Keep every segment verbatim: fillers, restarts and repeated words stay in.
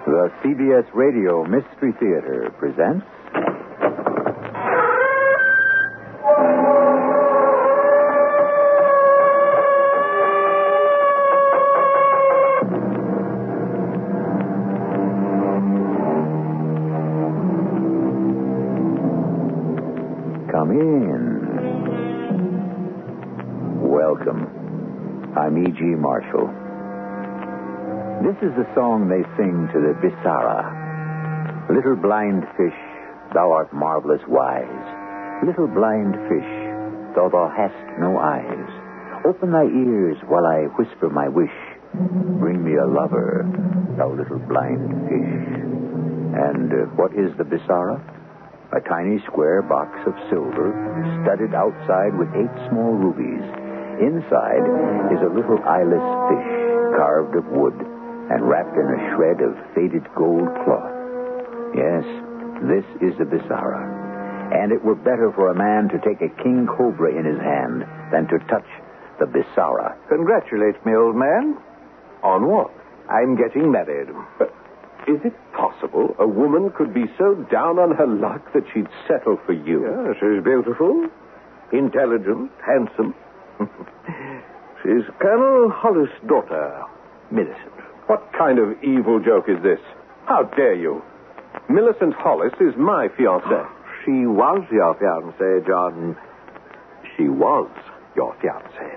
The C B S Radio Mystery Theater presents... Come in. Welcome. I'm E G. Marshall. This is the song they sing to the Bisara. Little blind fish, thou art marvelous wise. Little blind fish, though thou hast no eyes. Open thy ears while I whisper my wish. Bring me a lover, thou little blind fish. And uh, what is the Bisara? A tiny square box of silver, studded outside with eight small rubies. Inside is a little eyeless fish, carved of wood, and wrapped in a shred of faded gold cloth. Yes, this is the Bisara. And it were better for a man to take a king cobra in his hand than to touch the Bisara. Congratulate me, old man. On what? I'm getting married. But is it possible a woman could be so down on her luck that she'd settle for you? Yeah, she's beautiful, intelligent, handsome. She's Colonel Hollis' daughter, Millicent. What kind of evil joke is this? How dare you? Millicent Hollis is my fiancée. She was your fiancée, John. She was your fiancée.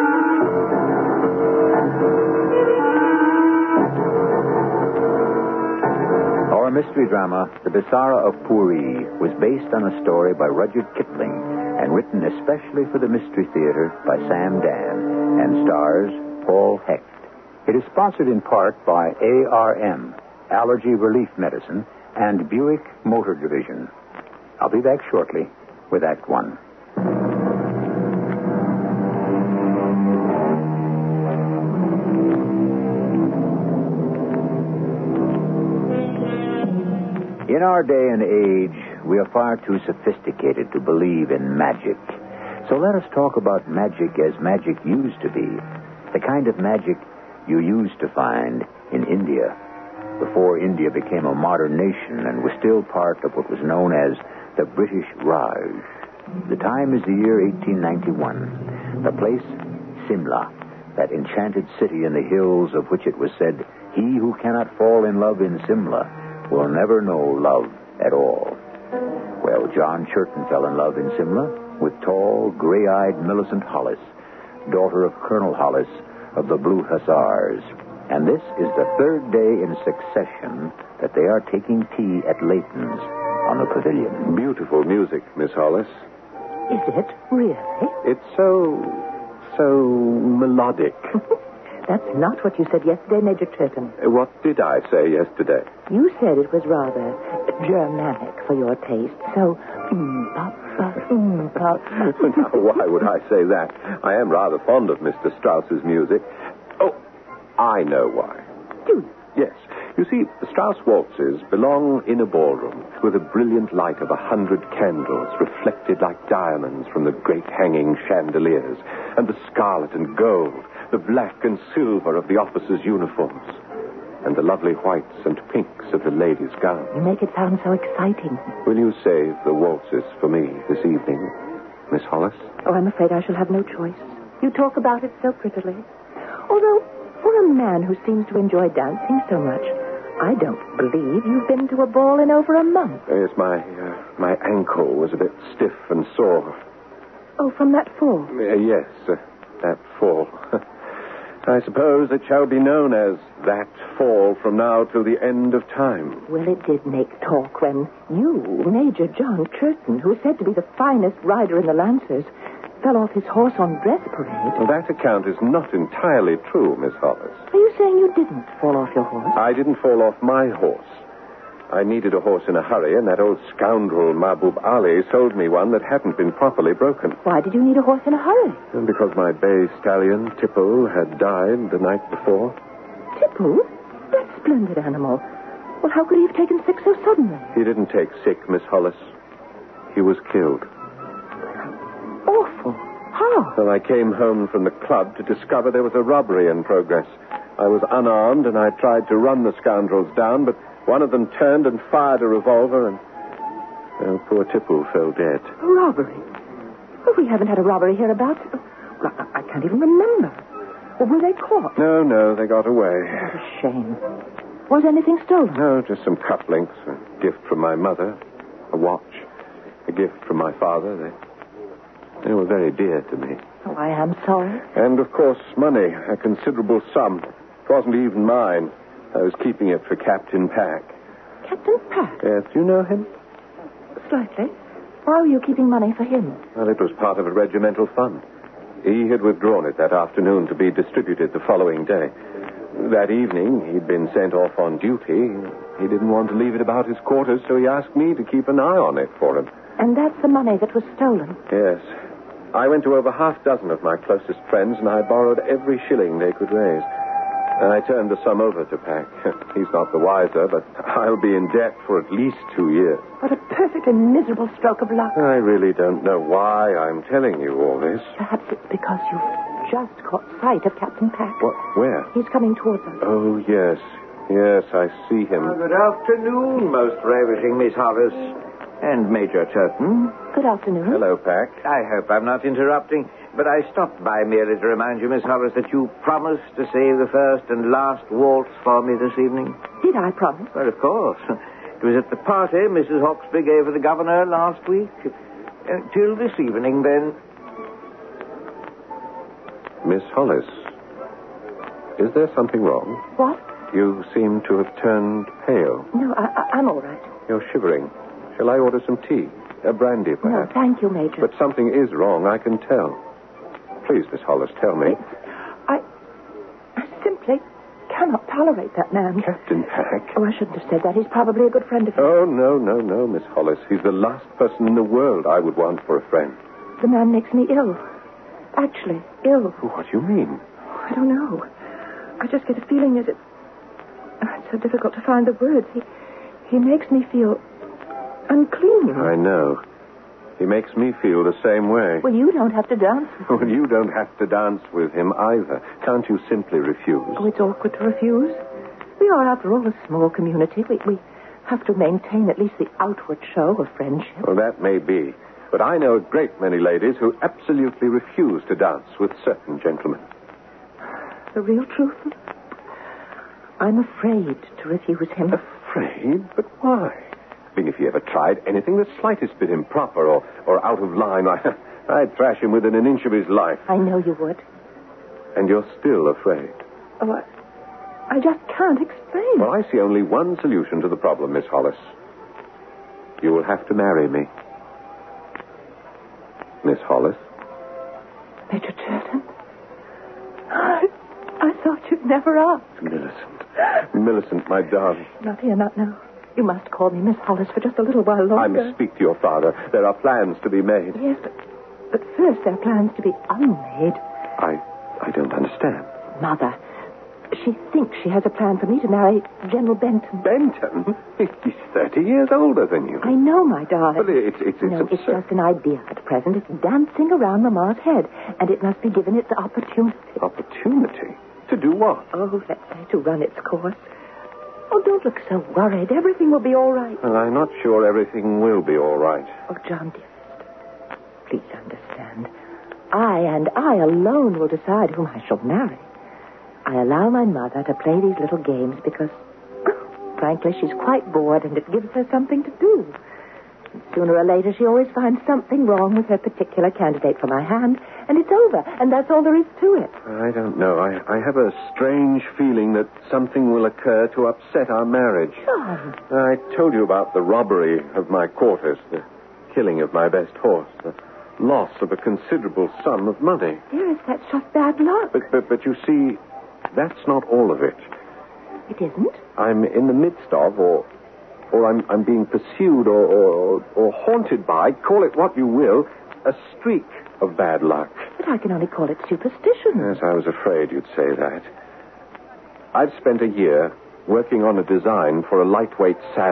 Our mystery drama, The Bisara of Puri, was based on a story by Rudyard Kipling and written especially for the Mystery Theater by Sam Dan and stars Paul Hecht. It is sponsored in part by A R M, Allergy Relief Medicine, and Buick Motor Division. I'll be back shortly with Act One. In our day and age, we are far too sophisticated to believe in magic. So let us talk about magic as magic used to be. The kind of magic you used to find in India before India became a modern nation and was still part of what was known as the British Raj. The time is the year eighteen ninety-one. The place, Simla, that enchanted city in the hills of which it was said, he who cannot fall in love in Simla will never know love at all. Well, John Churton fell in love in Simla with tall, gray-eyed Millicent Hollis, daughter of Colonel Hollis of the Blue Hussars. And this is the third day in succession that they are taking tea at Leighton's on the pavilion. Beautiful music, Miss Hollis. Is it really? It's so, so melodic. That's not what you said yesterday, Major Turton. What did I say yesterday? You said it was rather Germanic for your taste. So, mm, pop, pop, mm, pop. Now, why would I say that? I am rather fond of Mister Strauss's music. Oh, I know why. Do you? Yes. You see, Strauss waltzes belong in a ballroom with a brilliant light of a hundred candles reflected like diamonds from the great hanging chandeliers, and the scarlet and gold, the black and silver of the officers' uniforms, and the lovely whites and pinks of the ladies' gowns. You make it sound so exciting. Will you save the waltzes for me this evening, Miss Hollis? Oh, I'm afraid I shall have no choice. You talk about it so prettily. Although, for a man who seems to enjoy dancing so much, I don't believe you've been to a ball in over a month. Yes, my uh, my ankle was a bit stiff and sore. Oh, from that fall? Uh, yes, uh, that fall. I suppose it shall be known as that fall from now till the end of time. Well, it did make talk when you, Major John Churton, who is said to be the finest rider in the Lancers, fell off his horse on dress parade. Well, that account is not entirely true, Miss Hollis. Are you saying you didn't fall off your horse? I didn't fall off my horse. I needed a horse in a hurry, and that old scoundrel Mahbub Ali sold me one that hadn't been properly broken. Why did you need a horse in a hurry? And because my bay stallion, Tipple, had died the night before. Tipple? That splendid animal. Well, how could he have taken sick so suddenly? He didn't take sick, Miss Hollis. He was killed. Awful. How? How? Well, I came home from the club to discover there was a robbery in progress. I was unarmed, and I tried to run the scoundrels down, but one of them turned and fired a revolver, and well, poor Tipple fell dead. A robbery? Well, we haven't had a robbery hereabouts. Well, I, I can't even remember. Well, were they caught? No, no, they got away. What a shame. Was anything stolen? No, just some cufflinks, a gift from my mother, a watch, a gift from my father. They, they were very dear to me. Oh, I am sorry. And, of course, money, a considerable sum. It wasn't even mine. I was keeping it for Captain Pack. Captain Pack? Yes, do you know him? Slightly. Why were you keeping money for him? Well, it was part of a regimental fund. He had withdrawn it that afternoon to be distributed the following day. That evening, he'd been sent off on duty. He didn't want to leave it about his quarters, so he asked me to keep an eye on it for him. And that's the money that was stolen? Yes. I went to over half a dozen of my closest friends, and I borrowed every shilling they could raise. And I turned the sum over to Pack. He's not the wiser, but I'll be in debt for at least two years. What a perfectly miserable stroke of luck. I really don't know why I'm telling you all this. Perhaps it's because you've just caught sight of Captain Pack. What? Where? He's coming towards us. Oh, yes. Yes, I see him. Well, good afternoon, most ravishing Miss Horace. And Major Turton. Good afternoon. Hello, Pack. I hope I'm not interrupting, but I stopped by merely to remind you, Miss Horace, that you promised to say the first and last waltz for me this evening. Did I promise? Well, of course. It was at the party Missus Hawksby gave for the governor last week. Uh, till this evening, then. Miss Hollis, is there something wrong? What? You seem to have turned pale. No, I, I, I'm all right. You're shivering. Shall I order some tea? A brandy, No, perhaps? thank you, Major. But something is wrong, I can tell. Please, Miss Hollis, tell me. I, I simply cannot tolerate that man. Captain Pack? Oh, I shouldn't have said that. He's probably a good friend of yours. Oh, no, no, no, Miss Hollis. He's the last person in the world I would want for a friend. The man makes me ill. Actually, ill. What do you mean? I don't know. I just get a feeling that it... Oh, it's so difficult to find the words. He, he makes me feel unclean. I know. He makes me feel the same way. Well, you don't have to dance with him. Well, you don't have to dance with him either. Can't you simply refuse? Oh, it's awkward to refuse. We are, after all, a small community. We, we have to maintain at least the outward show of friendship. Well, that may be. But I know a great many ladies who absolutely refuse to dance with certain gentlemen. The real truth? I'm afraid to refuse him. Afraid? But why? I mean, if he ever tried anything the slightest bit improper or, or out of line, I, I'd thrash him within an inch of his life. I know you would. And you're still afraid? Oh, I, I just can't explain. Well, I see only one solution to the problem, Miss Hollis. You will have to marry me. Miss Hollis? Major Turton? I, I thought you'd never ask. Millicent. Millicent, my darling. Not here, not now. You must call me Miss Hollis for just a little while longer. I must speak to your father. There are plans to be made. Yes, but, but first there are plans to be unmade. I, I don't understand. Mother, she thinks she has a plan for me to marry General Benton. Benton? He's thirty years older than you. I know, my darling. But it's, it's, it's no, absurd. it's just an idea at present. It's dancing around Mamma's head, and it must be given its opportunity. Opportunity? To do what? Oh, let's say to run its course. Oh, don't look so worried. Everything will be all right. Well, I'm not sure everything will be all right. Oh, John, dearest, please understand. I and I alone will decide whom I shall marry. I allow my mother to play these little games because, frankly, she's quite bored and it gives her something to do. And sooner or later, she always finds something wrong with her particular candidate for my hand, and it's over, and that's all there is to it. I don't know. I, I have a strange feeling that something will occur to upset our marriage. John. I told you about the robbery of my quarters, the killing of my best horse, the loss of a considerable sum of money. Yes, that's just bad luck. But, but, but you see, that's not all of it. It isn't? I'm in the midst of, or... or I'm, I'm being pursued or, or, or haunted by, call it what you will, a streak of bad luck. But I can only call it superstition. Yes, I was afraid you'd say that. I've spent a year working on a design for a lightweight saddle,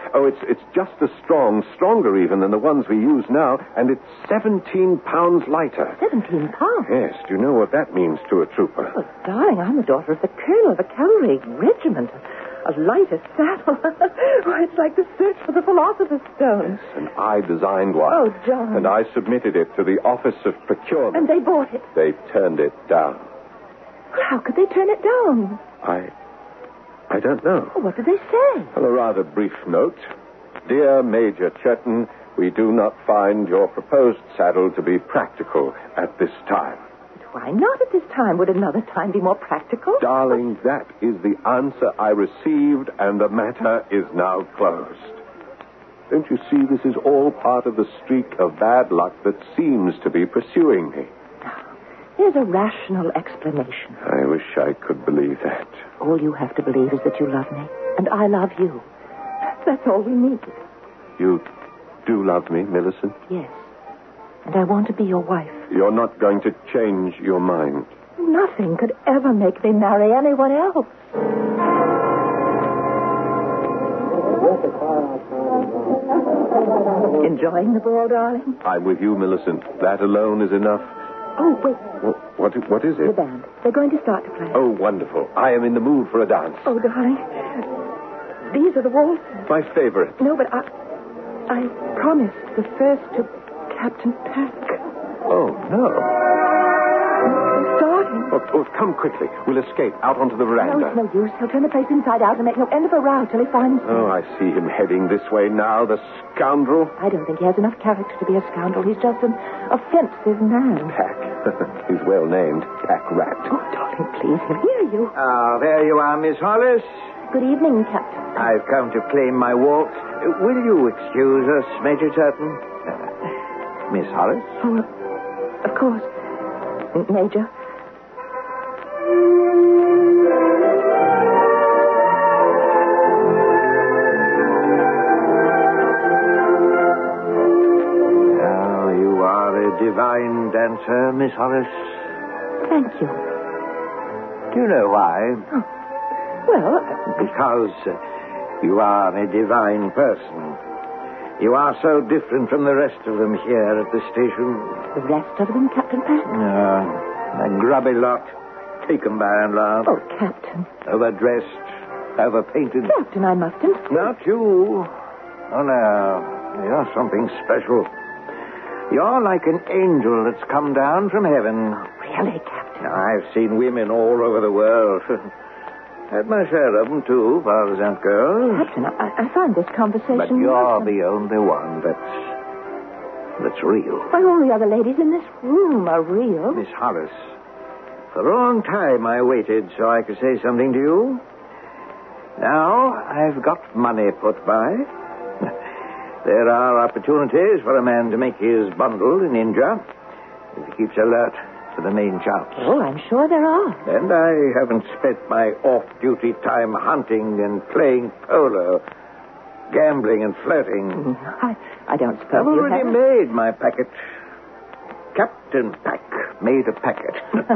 Oh, it's it's just as strong, stronger even than the ones we use now, and it's seventeen pounds lighter. Seventeen pounds? Yes, do you know what that means to a trooper? Oh, darling, I'm the daughter of the colonel of a cavalry regiment. A lighter saddle. Why, it's like the search for the Philosopher's Stone. Yes, and I designed one. Oh, John. And I submitted it to the Office of Procurement. And they bought it. They turned it down. How could they turn it down? I... I don't know. Oh, what did they say? Well, a rather brief note. Dear Major Churton, we do not find your proposed saddle to be practical at this time. Why not at this time? Would another time be more practical? Darling, that is the answer I received, and the matter is now closed. Don't you see, this is all part of the streak of bad luck that seems to be pursuing me. There's a rational explanation. I wish I could believe that. All you have to believe is that you love me, and I love you. That's all we need. You do love me, Millicent? Yes. And I want to be your wife. You're not going to change your mind? Nothing could ever make me marry anyone else. Enjoying the ball, darling? I'm with you, Millicent. That alone is enough. Oh, wait. What, what, what is it? The band. They're going to start to play. Oh, wonderful. I am in the mood for a dance. Oh, darling. These are the waltzes. My favorite. No, but I... I promised the first to Captain Peck. Oh, no. They're starting. Oh, oh, come quickly. We'll escape out onto the No, veranda. it's no use. He'll turn the place inside out and make no end of a row till he finds me. Oh, I see him heading this way now, the scoundrel. I don't think he has enough character to be a scoundrel. He's just an offensive man. Pack. He's well named. Pack Rat. Oh, darling, please, he'll hear you. Ah, there you are, Miss Hollis. Good evening, Captain. I've come to claim my waltz. Uh, Will you excuse us, Major Turton? Uh, Miss Hollis? Oh, of course. Major. Now, you are a divine dancer, Miss Hollis. Thank you. Do you know why? Oh. Well, Because uh, you are a divine person. You are so different from the rest of them here at the station. the rest of them, Captain Peck? No, a grubby lot, taken by and large. Oh, Captain. Overdressed, overpainted. Captain, I mustn't. Not you. Oh, no. You're something special. You're like an angel that's come down from heaven. Really, Captain? Now, I've seen women all over the world. Had my share of them, too, fathers and girls. Captain, I, I find this conversation... But you're welcome. the only one that's... that's real. Why, all the other ladies in this room are real. Miss Hollis, for a long time I waited so I could say something to you. Now I've got money put by. There are opportunities for a man to make his bundle in India if he keeps alert to the main chance. Oh, I'm sure there are. And I haven't spent my off-duty time hunting and playing polo, gambling and flirting. I, I don't suppose I've you already have. made my packet. Captain Pack made a packet.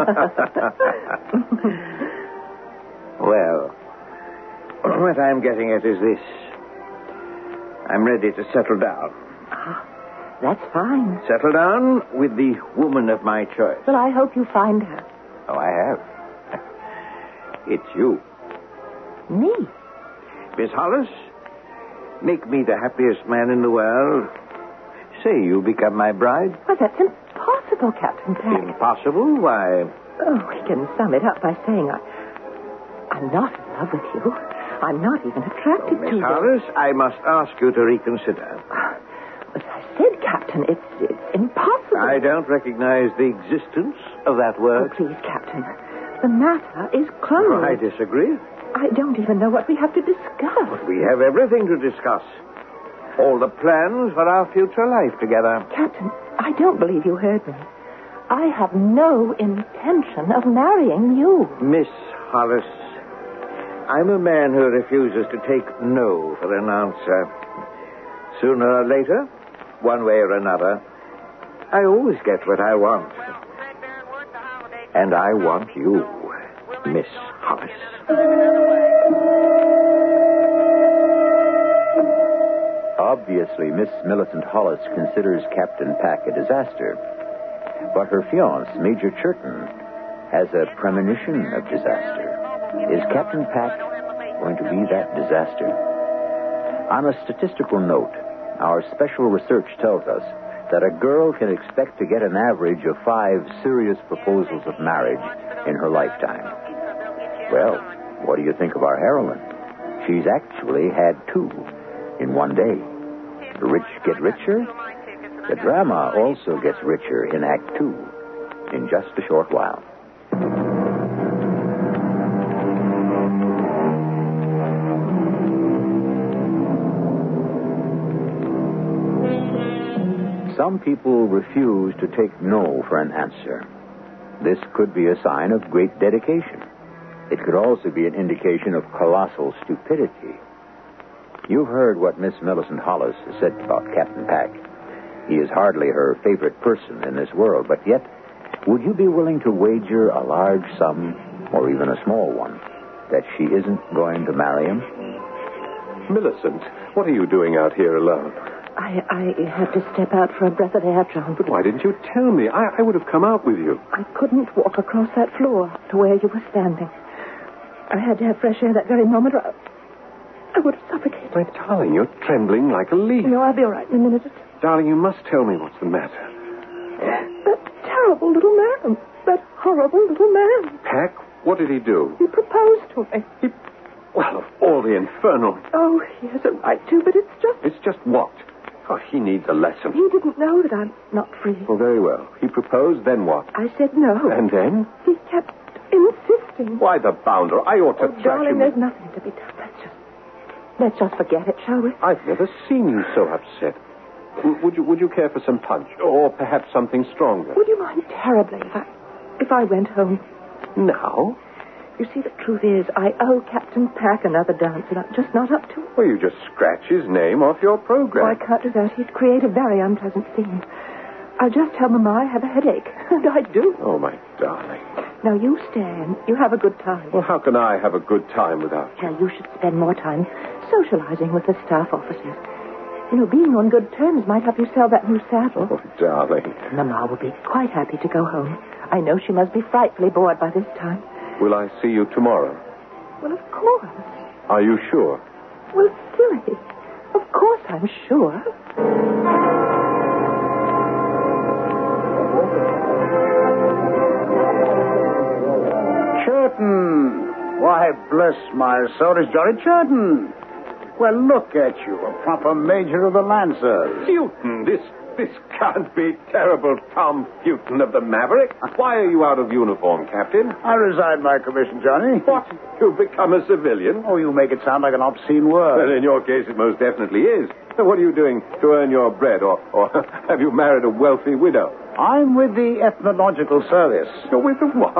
Well, what I'm getting at is this. I'm ready to settle down. Ah, that's fine. Settle down with the woman of my choice. Well, I hope you find her. Oh, I have. It's you. Me? Miss Hollis, make me the happiest man in the world. Say you become my bride. Well, that's impossible, Captain Peck. Impossible? Why? Oh, we can sum it up by saying I, I'm not in love with you. I'm not even attracted Miss to you. Hollis, I must ask you to reconsider. As I said, Captain, it's, it's impossible. I don't recognize the existence of that Oh, word. please, Captain. The matter is closed. I disagree. I don't even know what we have to discuss. We have everything to discuss. All the plans for our future life together. Captain, I don't believe you heard me. I have no intention of marrying you. Miss Hollis, I'm a man who refuses to take no for an answer. Sooner or later, one way or another, I always get what I want. And I want you, Miss Hollis. Obviously, Miss Millicent Hollis considers Captain Pack a disaster. But her fiancé, Major Churton, has a premonition of disaster. Is Captain Pack going to be that disaster? On a statistical note, our special research tells us that a girl can expect to get an average of five serious proposals of marriage in her lifetime. Well, what do you think of our heroine? She's actually had two in one day. The rich get richer. The drama also gets richer in Act Two in just a short while. Some people refuse to take no for an answer. This could be a sign of great dedication. It could also be an indication of colossal stupidity. You've heard what Miss Millicent Hollis has said about Captain Pack. He is hardly her favorite person in this world, but yet, would you be willing to wager a large sum, or even a small one, that she isn't going to marry him? Millicent, what are you doing out here alone? I, I have to step out for a breath of air, John. But why didn't you tell me? I, I would have come out with you. I couldn't walk across that floor to where you were standing. I had to have fresh air that very moment, or I, I would have suffocated. My darling, you're trembling like a leaf. No, I'll be all right in a minute. Darling, you must tell me what's the matter. That terrible little man. That horrible little man. Pack? What did he do? He proposed to me. He... Well, of all the infernal... Oh, he has a right to, but it's just... It's just what? Oh, he needs a lesson. He didn't know that I'm not free. Well, very well. He proposed, then what? I said no. And then? He kept insisting. Why, the bounder. I ought to oh, thrash darling, him. there's nothing to be done. Let's just... Let's just forget it, shall we? I've never seen you so upset. W- would you Would you care for some punch? Or perhaps something stronger? Would you mind terribly if I... if I went home? Now? You see, the truth is, I owe Captain Pack another dance, and I'm just not up to it. Well, you just scratch his name off your program. Oh, I can't do that. He'd create a very unpleasant scene. I'll just tell Mama I have a headache. And I do. Oh, my darling. Now, you stay and you have a good time. Well, how can I have a good time without you? Well, you should spend more time socializing with the staff officers. You know, being on good terms might help you sell that new saddle. Oh, darling. Mama will be quite happy to go home. I know she must be frightfully bored by this time. Will I see you tomorrow? Well, of course. Are you sure? Well, silly. Of course I'm sure. Churton. Why, bless my soul, it's Johnny Churton. Well, look at you, a proper major of the Lancers. Fulton, this this can't be terrible Tom Fulton of the Maverick. Why are you out of uniform, Captain? I resigned my commission, Johnny. What? You've become a civilian? Oh, you make it sound like an obscene word. Well, in your case, it most definitely is. So what are you doing to earn your bread, or, or have you married a wealthy widow? I'm with the Ethnological Service. You're with the what?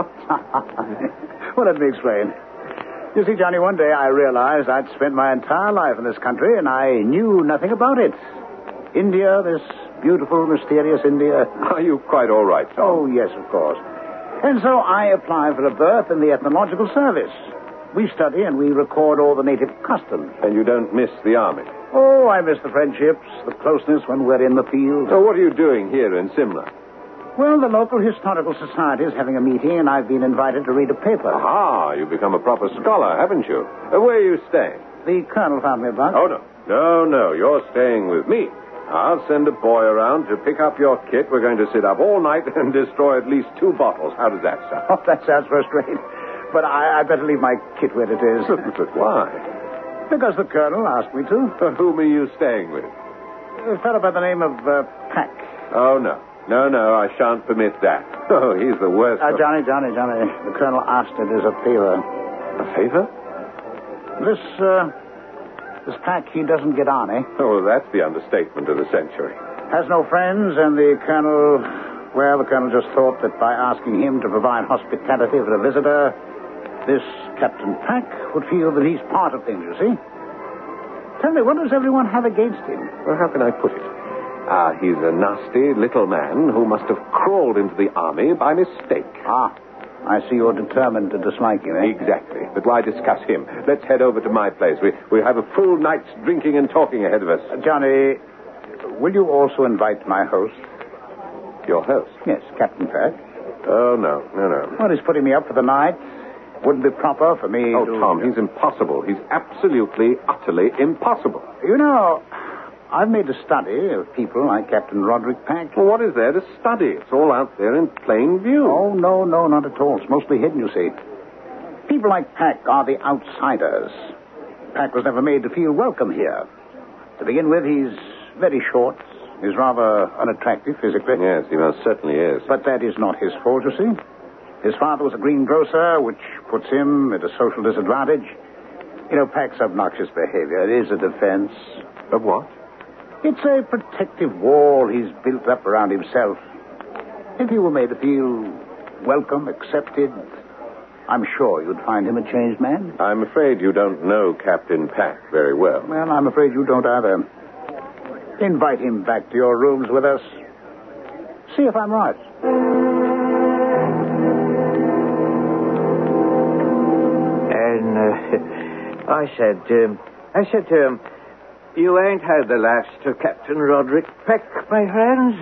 Well, let me explain. You see, Johnny, one day I realized I'd spent my entire life in this country, and I knew nothing about it. India, this beautiful, mysterious India. Are you quite all right, Tom? Oh, yes, of course. And so I applied for a berth in the Ethnological Service. We study and we record all the native customs. And you don't miss the army? Oh, I miss the friendships, the closeness when we're in the field. So what are you doing here in Simla? Well, the local historical society is having a meeting, and I've been invited to read a paper. Aha, you've become a proper scholar, haven't you? Uh, where are you staying? The colonel found me a bunk. Oh, no. No, no, you're staying with me. I'll send a boy around to pick up your kit. We're going to sit up all night and destroy at least two bottles. How does that sound? Oh, that sounds first rate. But I, I'd better leave my kit where it is. But why? Because the colonel asked me to. Whom are you staying with? A fellow by the name of uh, Pack. Oh, no. No, no, I shan't permit that. Oh, he's the worst. Uh, of... Johnny, Johnny, Johnny. The colonel asked it as a favor. A favor? This, uh, this Pack, he doesn't get on, eh? Oh, well, that's the understatement of the century. Has no friends, and the colonel... Well, the colonel just thought that by asking him to provide hospitality for a visitor, this Captain Pack would feel that he's part of things, you see. Tell me, what does everyone have against him? Well, how can I put it? Ah, he's a nasty little man who must have crawled into the army by mistake. Ah, I see you're determined to dislike him, eh? Exactly. But why discuss him? Let's head over to my place. We, we have a full night's drinking and talking ahead of us. Uh, Johnny, will you also invite my host? Your host? Yes, Captain Pack. Oh, no, no, no. Well, he's putting me up for the night. Wouldn't be proper for me Oh, to... Tom, he's impossible. He's absolutely, utterly impossible. You know, I've made a study of people like Captain Roderick Pack. Well, what is there to study? It's all out there in plain view. Oh, no, no, not at all. It's mostly hidden, you see. People like Pack are the outsiders. Pack was never made to feel welcome here. To begin with, he's very short. He's rather unattractive physically. Yes, he most certainly is. But that is not his fault, you see. His father was a greengrocer, which puts him at a social disadvantage. You know, Pack's obnoxious behavior is a defense. Of what? It's a protective wall he's built up around himself. If he were made to feel welcome, accepted, I'm sure you'd find him a changed man. I'm afraid you don't know Captain Pack very well. Well, I'm afraid you don't either. Invite him back to your rooms with us. See if I'm right. And uh, I said, um, I said to him, you ain't had the last of Captain Roderick Peck, my friends.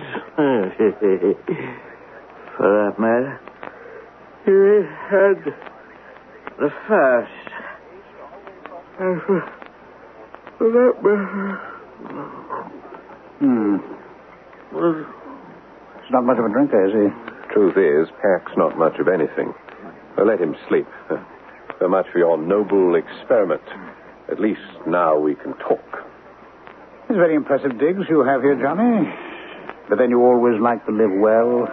For that matter, you ain't had the first. And for, for that matter... Hmm. He's not much of a drinker, is he? Truth is, Pack's not much of anything. Well, let him sleep. So much for your noble experiment. At least now we can talk. It's very impressive digs you have here, Johnny. But then you always like to live well.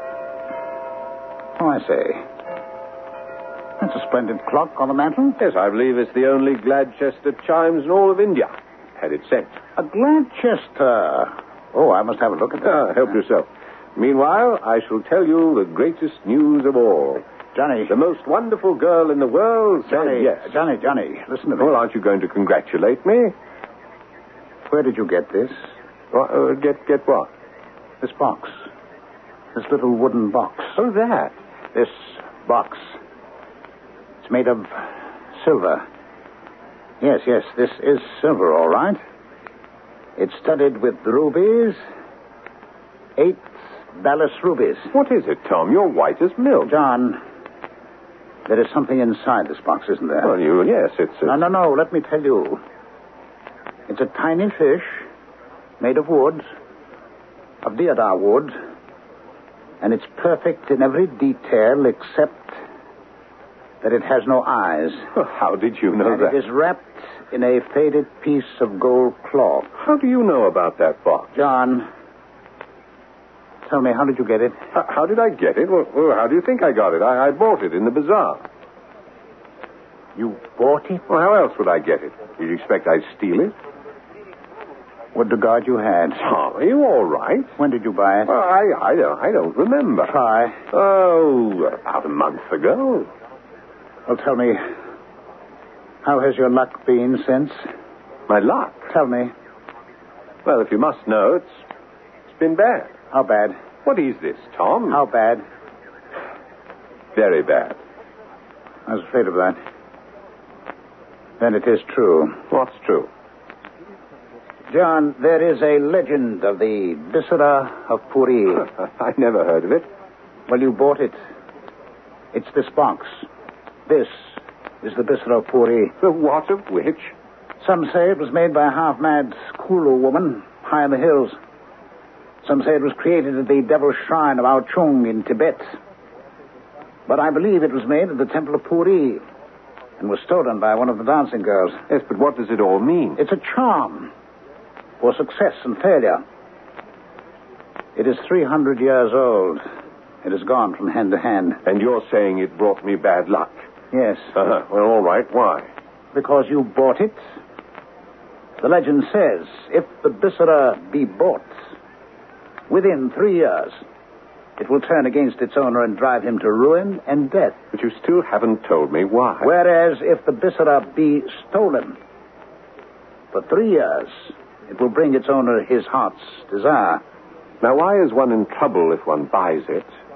Oh, I say. That's a splendid clock on the mantel. Yes, I believe it's the only Gladchester chimes in all of India. Had it sent. A Gladchester. Oh, I must have a look at that. Ah, help yourself. Meanwhile, I shall tell you the greatest news of all. Johnny. The most wonderful girl in the world said Johnny, yes. Johnny, Johnny, listen to me. Well, aren't you going to congratulate me? Where did you get this? What, uh, get get what? This box. This little wooden box. Oh, that. This box. It's made of silver. Yes, yes, this is silver, all right. It's studded with rubies. Eight Dallas rubies. What is it, Tom? You're white as milk. John, there is something inside this box, isn't there? Well, you, yes, it's... A... No, no, no, let me tell you. It's a tiny fish made of wood, of deodar wood, and it's perfect in every detail except that it has no eyes. Well, how did you know and that? It is wrapped in a faded piece of gold cloth. How do you know about that box? John, tell me, how did you get it? How, how did I get it? Well, well, how do you think I got it? I, I bought it in the bazaar. You bought it? Well, how else would I get it? Did you expect I'd steal it? What regard you had? Tom, are you all right? When did you buy it? Well, I, I, don't, I don't remember. Try. Oh, about a month ago. Well, tell me, how has your luck been since? My luck? Tell me. Well, if you must know, it's it's been bad. How bad? What is this, Tom? How bad? Very bad. I was afraid of that. Then it is true. What's true? John, there is a legend of the Bisara of Puri. I never heard of it. Well, you bought it. It's this box. This is the Bisara of Puri. The what of which? Some say it was made by a half-mad Kulu woman high in the hills. Some say it was created at the Devil's Shrine of Ao Chung in Tibet. But I believe it was made at the Temple of Puri and was stolen by one of the dancing girls. Yes, but what does it all mean? It's a charm for success and failure. It is three hundred years old. It has gone from hand to hand. And you're saying it brought me bad luck? Yes. Uh-huh. Well, all right. Why? Because you bought it. The legend says if the Bisara be bought, within three years, it will turn against its owner and drive him to ruin and death. But you still haven't told me why. Whereas if the Bisara be stolen, for three years, it will bring its owner his heart's desire. Now, why is one in trouble if one buys it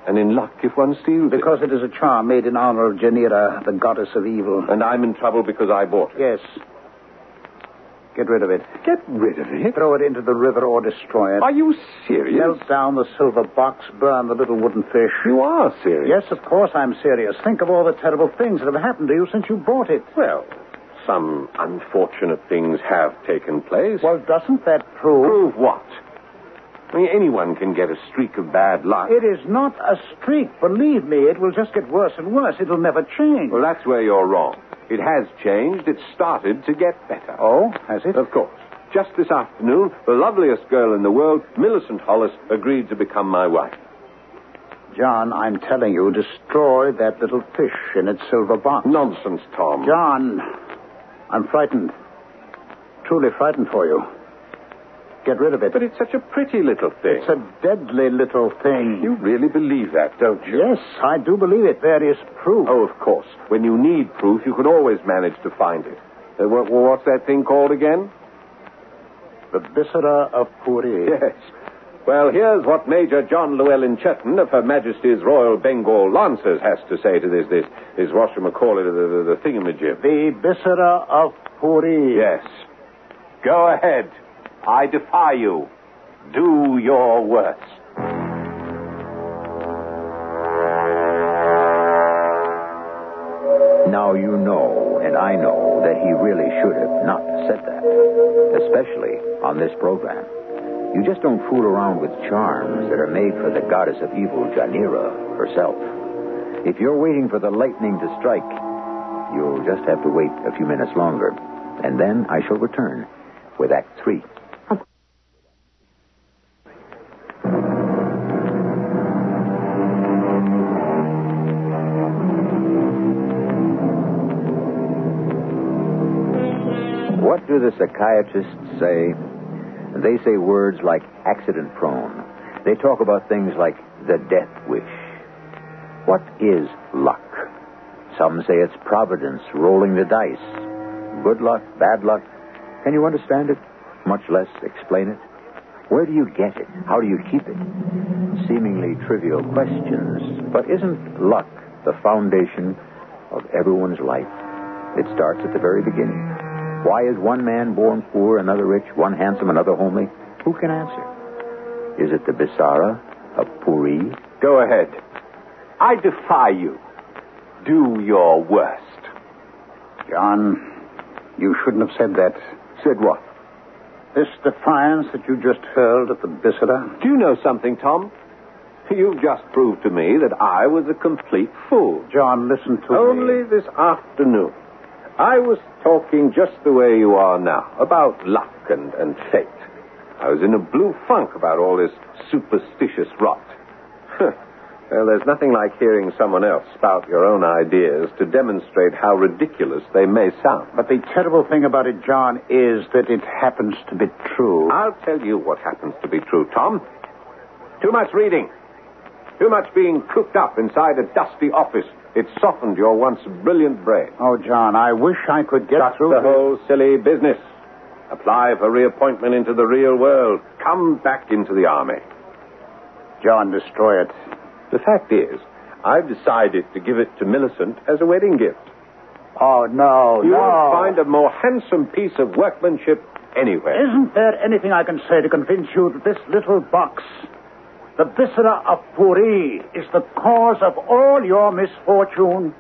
and in luck if one steals it. Because it is a charm made in honor of Janira, the goddess of evil. And I'm in trouble because I bought it. Yes. Get rid of it. Get rid of it? Throw it into the river or destroy it. Are you serious? Melt down the silver box, burn the little wooden fish. You are serious? Yes, of course I'm serious. Think of all the terrible things that have happened to you since you bought it. Well, some unfortunate things have taken place. Well, doesn't that prove... Prove what? I mean, anyone can get a streak of bad luck. It is not a streak. Believe me, it will just get worse and worse. It'll never change. Well, that's where you're wrong. It has changed. It's started to get better. Oh, has it? Of course. Just this afternoon, the loveliest girl in the world, Millicent Hollis, agreed to become my wife. John, I'm telling you, destroy that little fish in its silver box. Nonsense, Tom. John, I'm frightened. Truly frightened for you. Get rid of it. But it's such a pretty little thing. It's a deadly little thing. You really believe that, don't you? Yes, I do believe it. There is proof. Oh, of course. When you need proof, you can always manage to find it. Uh, what, what's that thing called again? The Bissera of Puri. Yes. Well, here's what Major John Llewellyn Chetton of Her Majesty's Royal Bengal Lancers has to say to this, this, this whatchamacallit, the, the, the thingamajig. The Bissera of Puri. Yes. Go ahead. I defy you. Do your worst. Now you know, and I know, that he really should have not said that, especially on this program. You just don't fool around with charms that are made for the goddess of evil, Janira, herself. If you're waiting for the lightning to strike, you'll just have to wait a few minutes longer, and then I shall return with Act Three. What do the psychiatrists say? They say words like accident prone. They talk about things like the death wish. What is luck? Some say it's providence rolling the dice. Good luck, bad luck. Can you understand it? Much less explain it? Where do you get it? How do you keep it? Seemingly trivial questions. But isn't luck the foundation of everyone's life? It starts at the very beginning. Why is one man born poor, another rich, one handsome, another homely? Who can answer? Is it the Bissara of Puri? Go ahead. I defy you. Do your worst. John, you shouldn't have said that. Said what? This defiance that you just hurled at the Bissera. Do you know something, Tom? You've just proved to me that I was a complete fool. John, listen to Only me. this afternoon. I was talking just the way you are now, about luck and, and fate. I was in a blue funk about all this superstitious rot. Well, there's nothing like hearing someone else spout your own ideas to demonstrate how ridiculous they may sound. But the terrible thing about it, John, is that it happens to be true. I'll tell you what happens to be true, Tom. Too much reading. Too much being cooped up inside a dusty office. It softened your once brilliant brain. Oh, John, I wish I could get Cut through the this. whole silly business. Apply for reappointment into the real world. Come back into the army. John, destroy it. The fact is, I've decided to give it to Millicent as a wedding gift. Oh, no, You no. won't find a more handsome piece of workmanship anywhere. Isn't there anything I can say to convince you that this little box, the Bissera of Puri, is the cause of all your misfortune?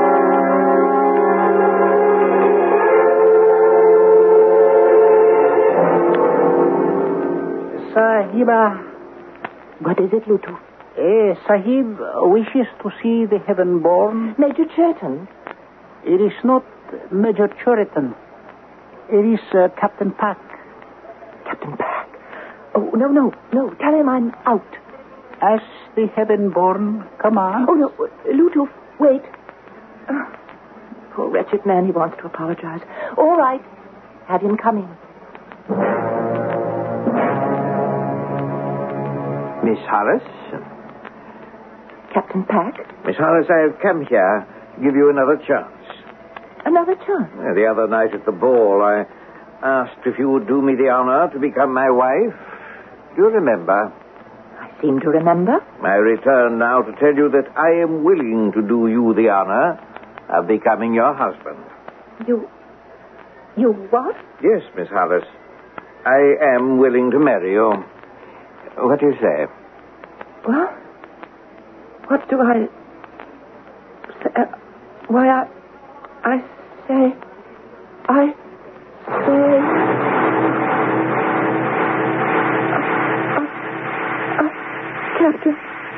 Sahiba. What is it, Lutu? Eh, Sahib wishes to see the heaven-born. Major Churton. It is not Major Churiton. It is uh, Captain Pack. Captain Pack. Oh, no, no, no. Tell him I'm out. As the heaven-born command. Oh, no. Lutu, wait. Oh, poor wretched man, he wants to apologize. All right. Have him come in. Miss Harris? Captain Pack? Miss Harris, I have come here to give you another chance. Another chance? Uh, The other night at the ball, I asked if you would do me the honor to become my wife. Do you remember? I seem to remember. I return now to tell you that I am willing to do you the honor of becoming your husband. You... You what? Yes, Miss Hollis. I am willing to marry you. What do you say? What? What do I... Say? Uh, why, I... I say... I say... Uh, uh, Captain...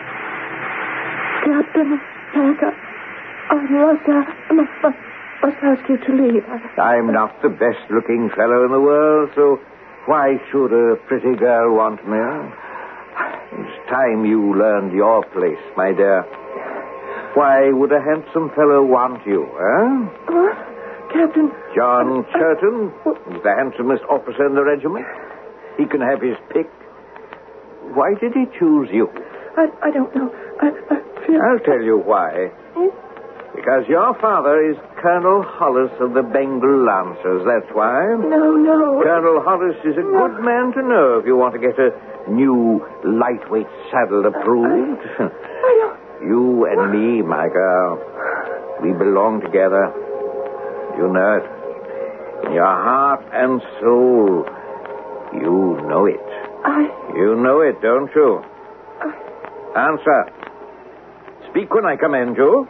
Captain Pack, I, I must, uh, must, must, must ask you to leave. I... I'm not the best-looking fellow in the world, so why should a pretty girl want me? It's time you learned your place, my dear. Why would a handsome fellow want you, eh? What? Captain... John Churton is the handsomest officer in the regiment. He can have his pick. Why did he choose you? I, I don't know. I, I feel... I'll tell you why. Hmm? Because your father is Colonel Hollis of the Bengal Lancers, that's why. No, no. Colonel Hollis is a No. good man to know if you want to get a new lightweight saddle approved. I, I don't... You and me, my girl, we belong together. You know it. In your heart and soul, you know it. I... You know it, don't you? I... Answer. Speak when I command you.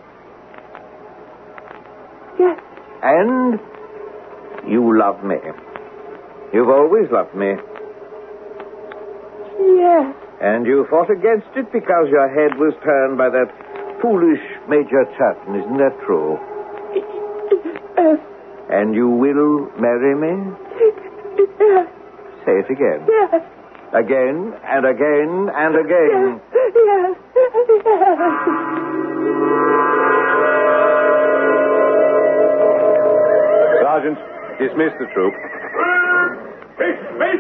Yes. And you love me. You've always loved me. Yes. And you fought against it because your head was turned by that foolish Major Churton. Isn't that true? Yes. And you will marry me? Yes. Say it again. Yes. Again and again and again. Yes. Yes. Sergeant, dismiss the troop. Wait, wait!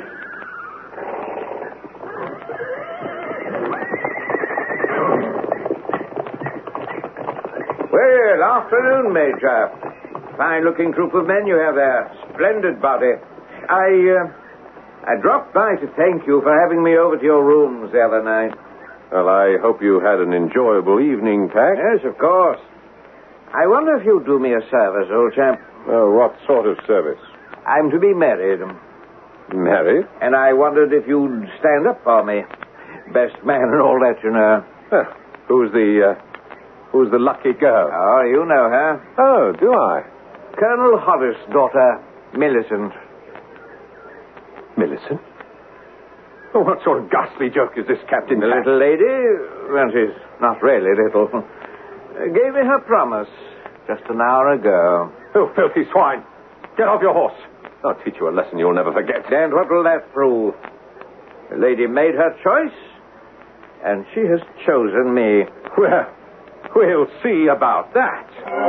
Well, afternoon, Major. Fine-looking troop of men you have there. Splendid body. I, uh, I dropped by to thank you for having me over to your rooms the other night. Well, I hope you had an enjoyable evening, Pack. Yes, of course. I wonder if you'd do me a service, old chap. Uh, what sort of service? I'm to be married, Married? and I wondered if you'd stand up for me. Best man and all that, you know. Huh. Who's the, uh, who's the lucky girl? Oh, you know her. Oh, do I? Colonel Hollis' daughter, Millicent. Millicent? Oh, what sort of ghastly joke is this, Captain? The little lady, well, she's not really little, gave me her promise just an hour ago. Oh, filthy swine. Get off your horse. I'll teach you a lesson you'll never forget. And what will that prove? The lady made her choice, and she has chosen me. Well, we'll see about that.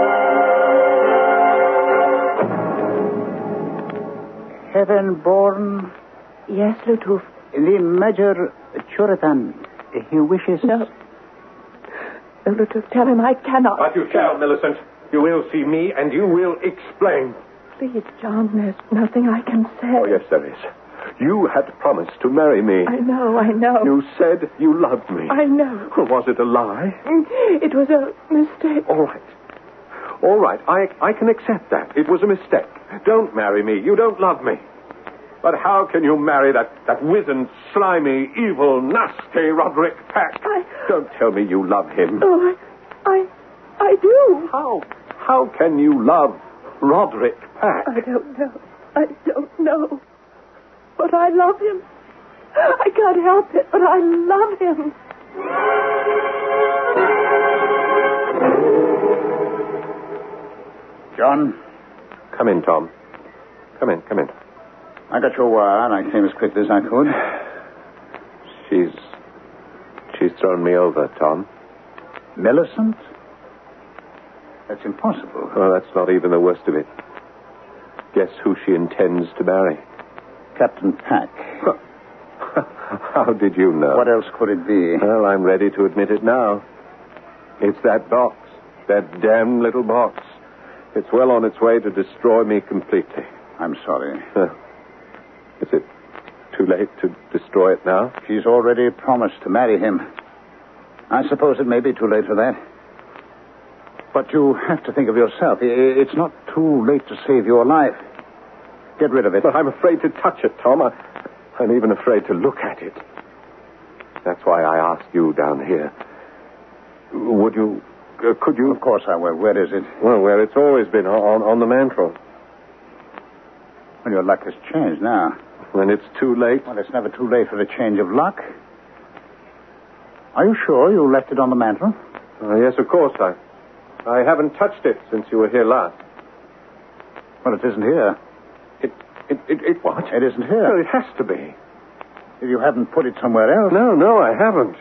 Heaven born, Yes, Loutouf. the Major Churitan, he wishes... No. No, Loutouf, tell him I cannot. But you shall, Millicent. You will see me, and you will explain. Please, John, there's nothing I can say. Oh, yes, there is. You had promised to marry me. I know, I know. You said you loved me. I know. Well, was it a lie? It was a mistake. All right. All right, I, I can accept that. It was a mistake. Don't marry me. You don't love me. But how can you marry that, that wizened, slimy, evil, nasty Roderick Pack? I... Don't tell me you love him. Oh, I... I... I do. How? How can you love Roderick Pack? I don't know. I don't know. But I love him. I can't help it, but I love him. John, Come in, Tom. Come in, come in. I got your wire, and I came as quickly as I could. She's... She's thrown me over, Tom. Millicent? That's impossible. Oh, that's not even the worst of it. Guess who she intends to marry? Captain Pack. How did you know? What else could it be? Well, I'm ready to admit it now. It's that box. That damn little box. It's well on its way to destroy me completely. I'm sorry. Uh, is it too too late to destroy it now? She's already promised to marry him. I suppose it may be too late for that. But you have to think of yourself. It's not too late to save your life. Get rid of it. But I'm afraid to touch it, Tom. I, I'm even afraid to look at it. That's why I asked you down here. Would you... Uh, could you... Of course I will. Where is it? Well, where it's always been, on, on the mantel. Well, your luck has changed now. When it's too late? Well, it's never too late for the change of luck. Are you sure you left it on the mantel? Uh, yes, of course. I, I haven't touched it since you were here last. Well, it isn't here. It, it, it, it what? It isn't here. Well, it has to be. If you haven't put it somewhere else. No, no, I haven't.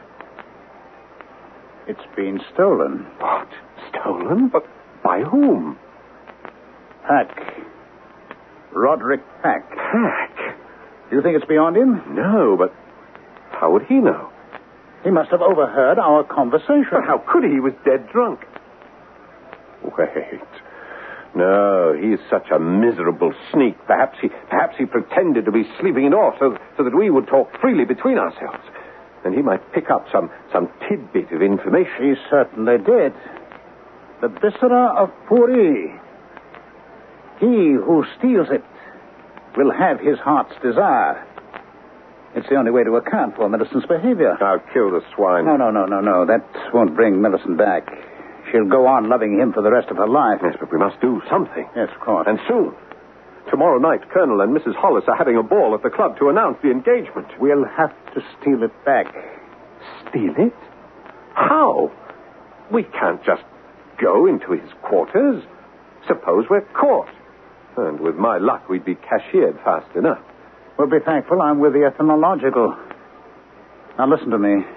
It's been stolen. What? Stolen? But by whom? Pack. Roderick Pack. Pack? Do you think it's beyond him? No, but how would he know? He must have overheard our conversation. But how could he? He was dead drunk. Wait. No, he's such a miserable sneak. Perhaps he perhaps he pretended to be sleeping it off so, so that we would talk freely between ourselves. And he might pick up some, some tidbit of information. He certainly did. The viscera of Puri. He who steals it will have his heart's desire. It's the only way to account for Millicent's behavior. I'll kill the swine. No, no, no, no, no. That won't bring Millicent back. She'll go on loving him for the rest of her life. Yes, but we must do something. Yes, of course. And soon. Tomorrow night, Colonel and Missus Hollis are having a ball at the club to announce the engagement. We'll have to steal it back. Steal it? How? We can't just go into his quarters. Suppose we're caught. And with my luck, we'd be cashiered fast enough. We'll be thankful I'm with the ethnological. Now listen to me.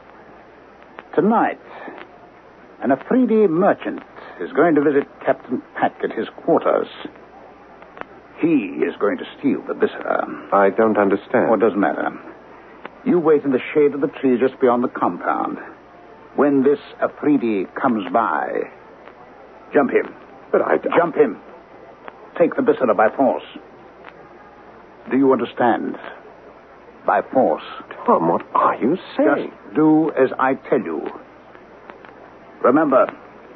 Tonight, an Afridi merchant is going to visit Captain Pack at his quarters. He is going to steal the viscera. I don't understand. Oh, it doesn't matter. You wait in the shade of the tree just beyond the compound. When this Afridi comes by, jump him. But I... Jump him. Take the viscera by force. Do you understand? By force. Tom, what are you saying? Just do as I tell you. Remember,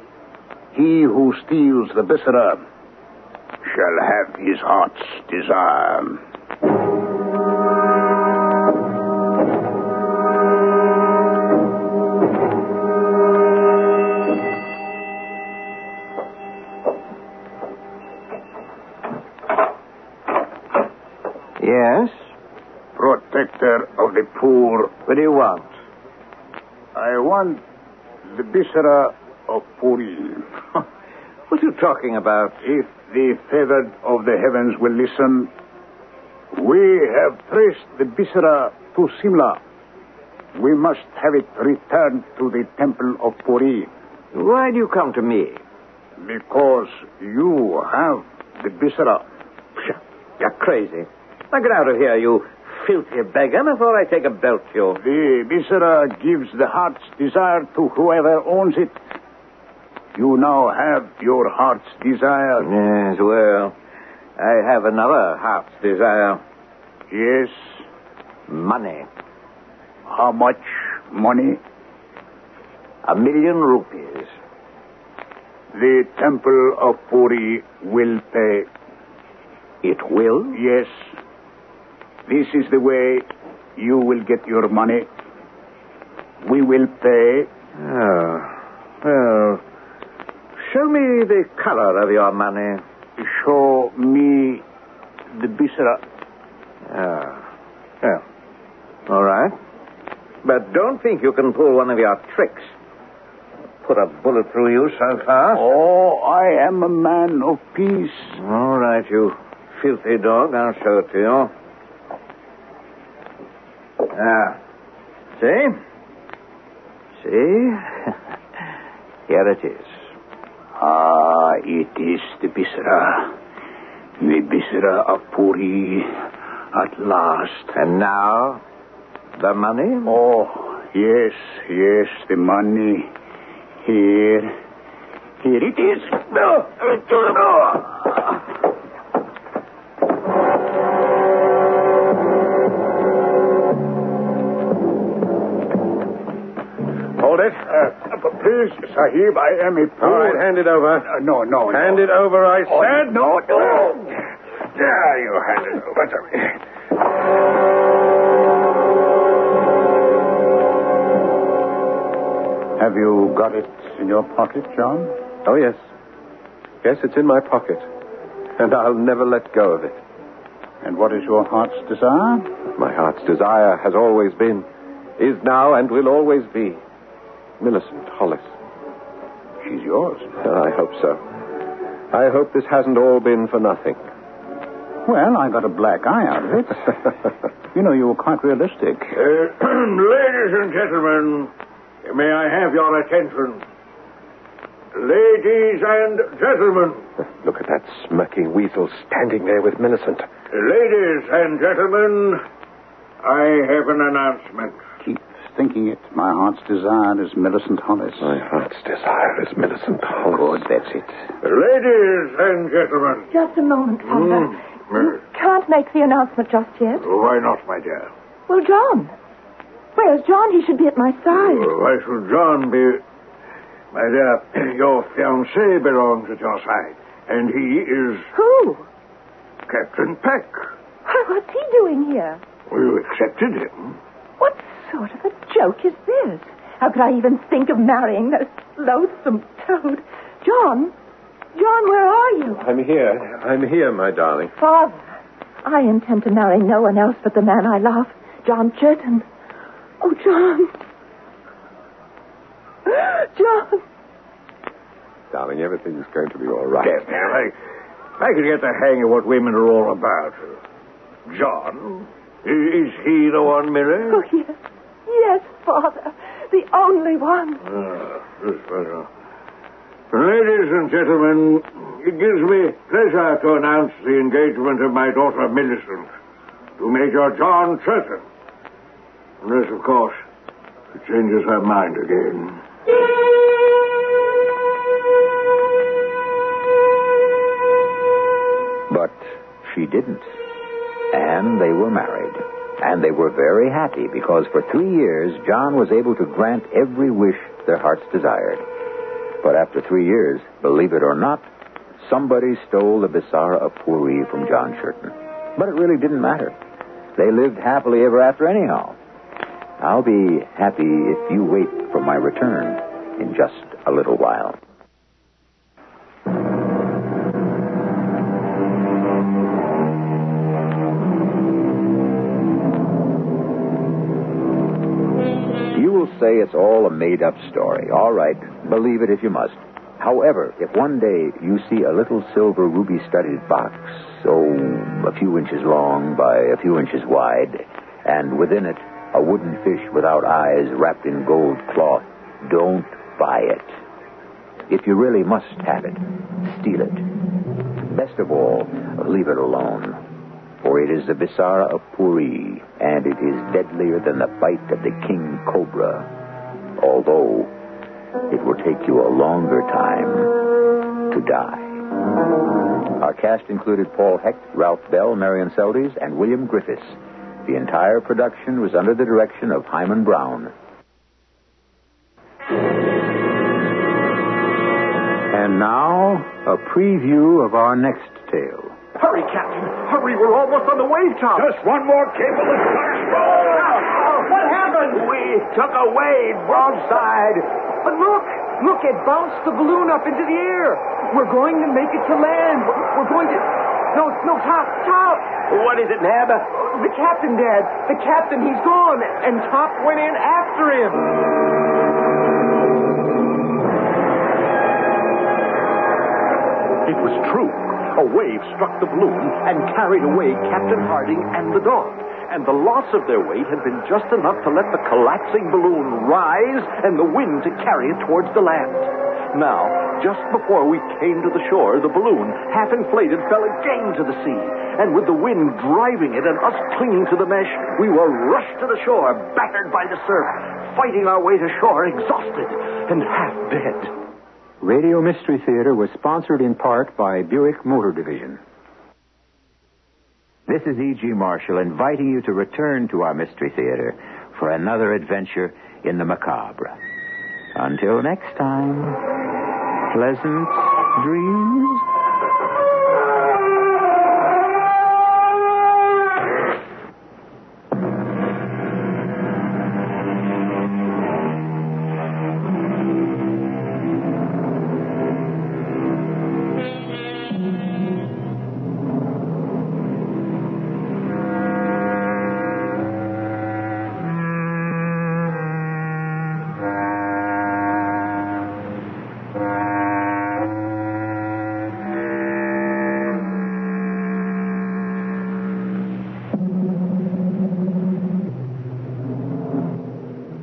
he who steals the viscera shall have his heart's desire. Yes? Protector of the poor. What do you want? I want the viscera of Puri. What are you talking about? If the favored of the heavens will listen, we have traced the viscera to Simla. We must have it returned to the temple of Puri. Why do you come to me? Because you have the viscera. You're crazy. Now get out of here, you filthy beggar, before I take a belt to you. The viscera gives the heart's desire to whoever owns it. You now have your heart's desire. Yes, well, I have another heart's desire. Yes. Money. How much money? A million rupees. The temple of Puri will pay. It will? Yes. This is the way you will get your money. We will pay. Oh. Well, show me the color of your money. Show me the viscera. Ah. Well, all right. But don't think you can pull one of your tricks. Put a bullet through you so fast. Oh, I am a man of peace. All right, you filthy dog. I'll show it to you. Ah. See? See? Here it is. Ah, it is the viscera. The viscera of Puri at last. And now, the money? Oh, yes, yes, the money. Here. Here it is. No, no. Please, Sahib, I am a poor... All right, hand it over. Uh, no, no, Hand no. it over, I Oh, said. no, no. There, you hand it over to me. Have you got it in your pocket, John? Oh, yes. Yes, it's in my pocket. And I'll never let go of it. And what is your heart's desire? My heart's desire has always been, is now, and will always be Millicent Hollis. She's yours. I hope so. I hope this hasn't all been for nothing. Well, I got a black eye out of it. You know, you were quite realistic. Uh, ladies and gentlemen, may I have your attention? Ladies and gentlemen. Look at that smirking weasel standing there with Millicent. Ladies and gentlemen, I have an announcement. Keep thinking it. My heart's desire is Millicent Hollis. My heart's desire is Millicent Hollis. Good, that's it. Ladies and gentlemen. Just a moment, Father. Mm. You can't make the announcement just yet. Why not, my dear? Well, John. Where's John? He should be at my side. Uh, why should John be... My dear, your fiancé belongs at your side. And he is... Who? Captain Peck. Why, what's he doing here? Well, you accepted him. What sort of a joke is this? How could I even think of marrying this loathsome toad? John? John, where are you? I'm here. I'm here, my darling. Father, I intend to marry no one else but the man I love, John Churton. Oh, John. John. Darling, everything's going to be all right. Yes, dear, I, I can get the hang of what women are all about. John? Is he the one, Mary? Oh, yes. Yes, Father. The only one. Ah, this fellow. Ladies and gentlemen, it gives me pleasure to announce the engagement of my daughter Millicent to Major John Churton. Unless, of course, she changes her mind again. But she didn't. And they were married. And they were very happy because for three years, John was able to grant every wish their hearts desired. But after three years, believe it or not, somebody stole the Bissara of Puri from John Churton. But it really didn't matter. They lived happily ever after anyhow. I'll be happy if you wait for my return in just a little while. You will say it's all a made-up story. All right, believe it if you must. However, if one day you see a little silver ruby-studded box, oh, a few inches long by a few inches wide, and within it a wooden fish without eyes wrapped in gold cloth, don't buy it. If you really must have it, steal it. Best of all, leave it alone. For it is the Bissara of Puri, and it is deadlier than the bite of the king cobra. Although it will take you a longer time to die. Our cast included Paul Hecht, Ralph Bell, Marion Seldes, and William Griffiths. The entire production was under the direction of Hyman Brown. And now, a preview of our next tale. Hurry, Captain. Hurry, we're almost on the wave top. Just one more cable to start. What happened? We took a wave broadside. But look, look, it bounced the balloon up into the air. We're going to make it to land. We're going to... No, no, Top, Top. What is it, Nab? The captain, Dad. The captain, he's gone. And Top went in after him. It was true. A wave struck the balloon and carried away Captain Harding and the dog. And the loss of their weight had been just enough to let the collapsing balloon rise and the wind to carry it towards the land. Now, just before we came to the shore, the balloon, half inflated, fell again to the sea. And with the wind driving it and us clinging to the mesh, we were rushed to the shore, battered by the surf, fighting our way to shore, exhausted and half dead. Radio Mystery Theater was sponsored in part by Buick Motor Division. This is E G. Marshall inviting you to return to our Mystery Theater for another adventure in the macabre. Until next time, pleasant dreams.